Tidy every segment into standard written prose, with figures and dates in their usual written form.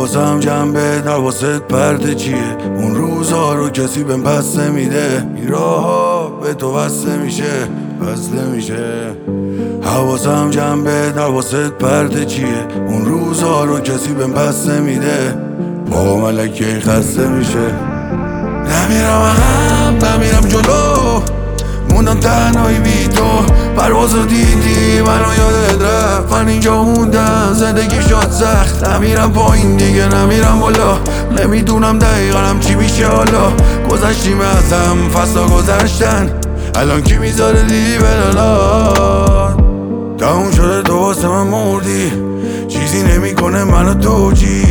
حواسم جنبه حواست پرده چیه؟ اون روزا رو کسی بهم پس نمیده، این راه ها به تو بسته میشه بسته میشه. حواسم جنبه حواست پرده چیه؟ اون روزا رو کسی بهم پس نمیده، با ملکه خسته میشه. نمیرم عقب نمیرم جلو، موندم تنهایی بی تو. پروازو دیدی منو یادت رفت، من اینجا موندم زندگی شد سخت. نمیرم پایین دیگه نمیرم بالا، نمیدونم دقیقا چی میشه حالا. گذشتیم ازم فصلا گذشتن، الان کی میذاره لیلی بلالات؟ تموم شده تو واسه من مردی، چیزی نمیکنه منو توجی.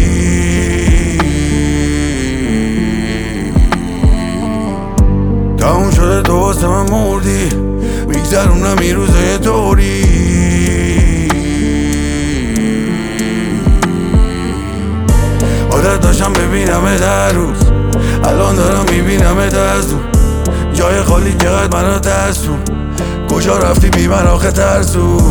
تموم شده تو واسه من مردی، میگذرونم این روزای طوری. عادت داشتم ببینمت هر روز، الان دارم میبینمت از دور. جای خالی چقدر منو ترسون، کجا رفتی بی من آخه ترسون؟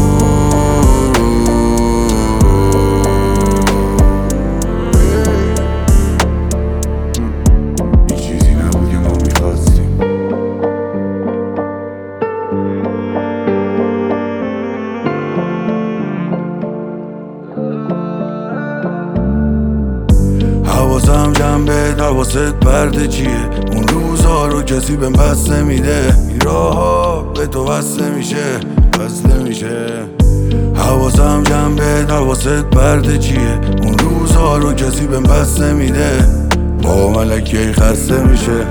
حواسم جنبه حواست پرده چیه؟ اون روزا رو کسی بهم پس نمیده، این راه ها به تو بسته میشه بسته میشه. حواسم جنبه حواست پرده چیه؟ اون روزا رو کسی بهم پس نمیده، با ملکه خسته میشه.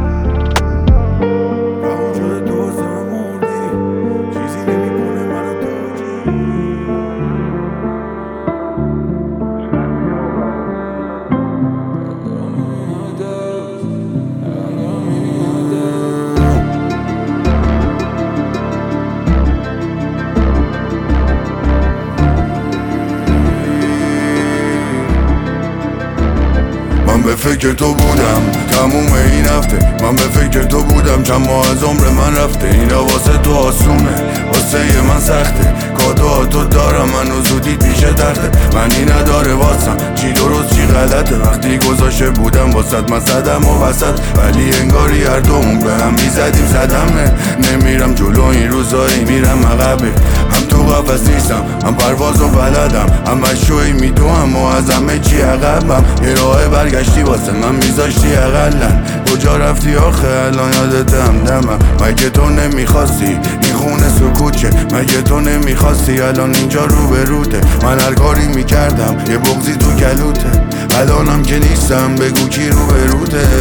من به فکر تو بودم تموم این هفته، من به فکر تو بودم چند ماه از عمر من رفته. این واسه تو آسونه واسه من سخته، کادوهاتو دارم منو زودی پیش درده. منی نداره واسم چی درست چی غلطه، وقتی گذاشته بودم واسد من صدم و وسط، ولی انگاری هر دومون به هم میزدیم صدمه. نمیرم جلو این روزایی میرم عقبه، هم تو قفس نیستم هم پروازو بلدم، هم شوی میدوم و از همه چی عقبم. یه راه برگشتی واسه من میذاشتی اقلن، کجا رفتی آخه الان یادتم دمم؟ مگه تو نمیخواستی این خونه سکوت شه؟ مگه تو نمیخواستی الان اینجا رو به روته؟ من هر کاری میکردم یه بغضی تو کلوته، الانم که نیستم بگو کی رو به روته؟